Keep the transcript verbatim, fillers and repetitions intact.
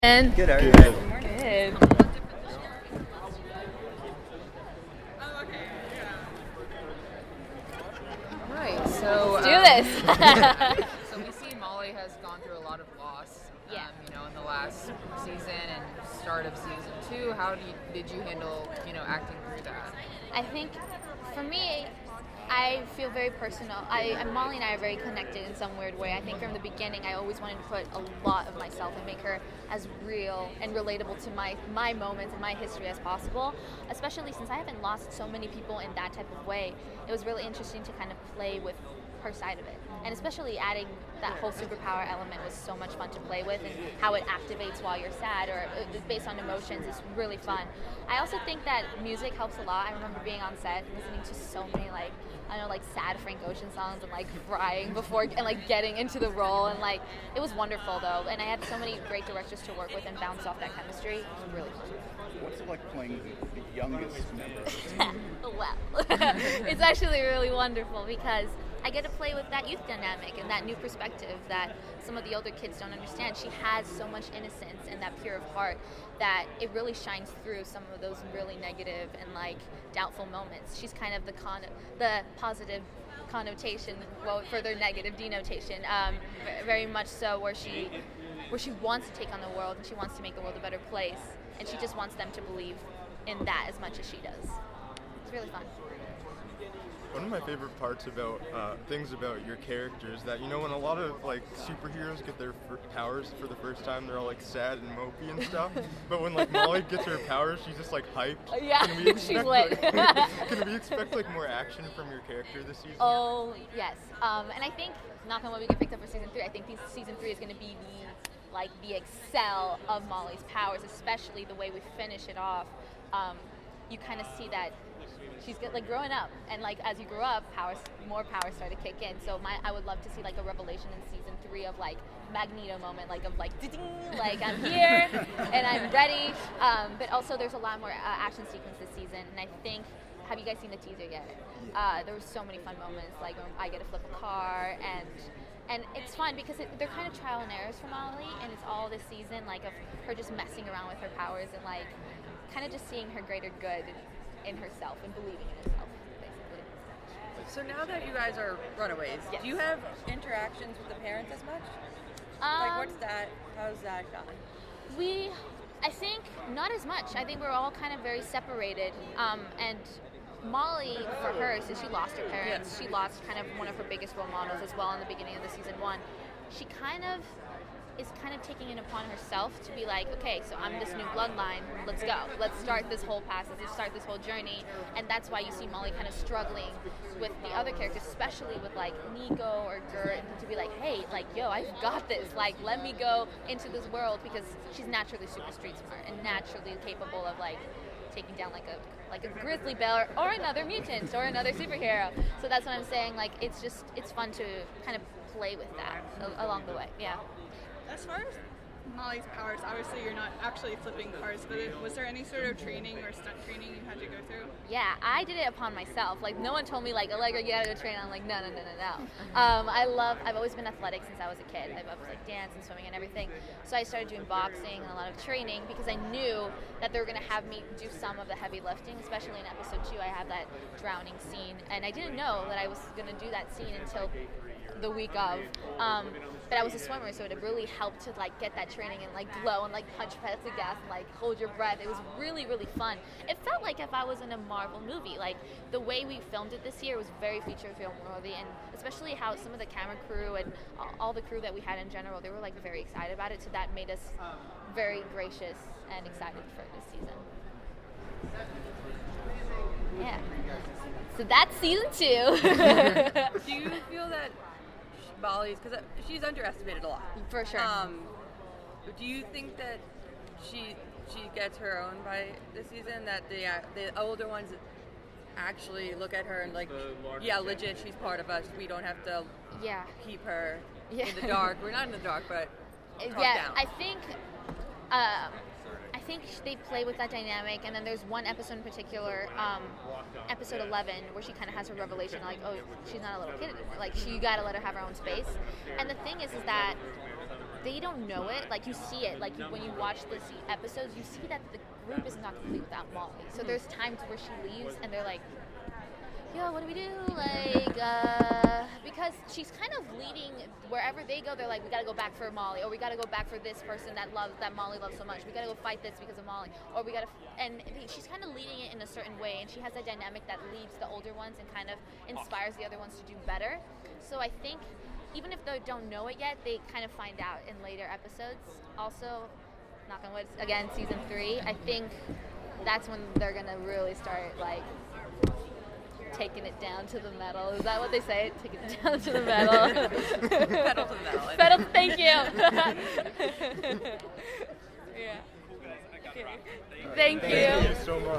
And Good, good. Good. Good. Right, so Let's do um, this. so we see Molly has gone through a lot of loss, um, Yeah. you know, in the last season and start of season two. How do you, did you handle, you know, acting through that? I think for me, I feel very personal. I and Molly and I are very connected in some weird way. I think from the beginning, I always wanted to put a lot of myself and make her as real and relatable to my my moments and my history as possible. Especially since I haven't lost so many people in that type of way, it was really interesting to kind of play with her side of it, and especially adding that whole superpower element was so much fun to play with, and how it activates while you're sad or it's based on emotions is really fun. I also think that music helps a lot. I remember being on set and listening to so many like I don't know like sad Frank Ocean songs and like crying before and like getting into the role, and like it was wonderful though, and I had so many great directors to work with and bounce off that chemistry. It was really fun. What's it like playing the, the youngest member? Well, it's actually really wonderful because I get to play with that youth dynamic and that new perspective that some of the older kids don't understand. She has so much innocence and that pure of heart that it really shines through some of those really negative and like doubtful moments. She's kind of the con- the positive connotation, well, further negative denotation, um, very much so where she where she wants to take on the world and she wants to make the world a better place, and she just wants them to believe in that as much as she does. It's really fun. One of my favorite parts about uh, things about your character is that, you know, when a lot of like superheroes get their f- powers for the first time, they're all like sad and mopey and stuff. But when like Molly gets her powers, she's just like hyped. Yeah, can we expect, she's lit. Like, can we expect like more action from your character this season? Oh yes, um, and I think knock on wood we get picked up for season three. I think these, season three is going to be the like the excel of Molly's powers, especially the way we finish it off. Um, you kind of see that she's get, like growing up, and like as you grow up, powers, more powers start to kick in. So my, I would love to see like a revelation in season three of like Magneto moment, like of like, ding, like I'm here and I'm ready. Um, but also there's a lot more uh, action sequence this season, and I think. Have you guys seen the teaser yet? Uh, there were so many fun moments, like when I get to flip a car, and and it's fun because it, they're kind of trial and errors for Molly, and it's all this season like of her just messing around with her powers and like kind of just seeing her greater good in herself and believing in herself, basically. So now that you guys are runaways, Yes. do you have interactions with the parents as much? Um, like, what's that? How's that gone? We, I think, not as much. I think we're all kind of very separated. Um, and Molly, for her, since she lost her parents, she lost kind of one of her biggest role models as well in the beginning of the season one. She kind of is kind of taking it upon herself to be like, okay, so I'm this new bloodline, let's go. Let's start this whole process, let's start this whole journey. And that's why you see Molly kind of struggling with the other characters, especially with like Nico or Gert, to be like, hey, like, yo, I've got this. Like, let me go into this world, because she's naturally super street smart and naturally capable of like taking down like a like a grizzly bear or another mutant or another superhero. So that's what I'm saying. Like, it's just it's fun to kind of play with that a- along the way. Yeah. As far as Molly's powers, obviously you're not actually flipping cars, but was there any sort of training or stunt training you had to go through? Yeah, I did it upon myself. Like, no one told me, like, Allegra, you gotta go train. I'm like, no, no, no, no, no. Um, I love, I've always been athletic since I was a kid. I've always, like, dance and swimming and everything. So I started doing boxing and a lot of training because I knew that they were gonna have me do some of the heavy lifting, especially in episode two. I have that drowning scene, and I didn't know that I was gonna do that scene until the week of, um, but I was a swimmer, so it really helped to like get that training and like glow and like punch past the gas and like hold your breath. It was really, really fun. It felt like if I was in a Marvel movie. Like, the way we filmed it this year was very feature film worthy, and especially how some of the camera crew and all the crew that we had in general, they were like very excited about it. So that made us very gracious and excited for this season. Yeah. So that's season two. Do you feel that Molly's, because she's underestimated a lot. For sure. Um, do you think that she she gets her own by this season? That the uh, the older ones actually look at her and like, yeah, legit, she's part of us. We don't have to Yeah. keep her Yeah. in the dark. We're not in the dark, but talk yeah, down. I think um, I think they play with that dynamic, and then there's one episode in particular, um, episode eleven, where she kind of has her revelation, like, oh, she's not a little kid anymore. Like, she, you gotta let her have her own space. And the thing is, is that they don't know it. Like you see it. Like you, when you watch the se- episodes, you see that the group is not complete without Molly. So there's times where she leaves and they're like, yo, what do we do? Like, uh, because she's kind of leading wherever they go. They're like, we gotta go back for Molly, or we gotta go back for this person that loves that Molly loves so much. We gotta go fight this because of Molly, or we gotta. F-. And she's kind of leading it in a certain way, and she has a dynamic that leads the older ones and kind of inspires the other ones to do better. So I think even if they don't know it yet, they kind of find out in later episodes. Also, knock on wood, again, season three. I think that's when they're gonna really start like. Taking it down to the metal. Is that what they say? Taking it down to the metal. Pedal to the metal. Pedal, thank you. Yeah. Thank you. Thank you so much.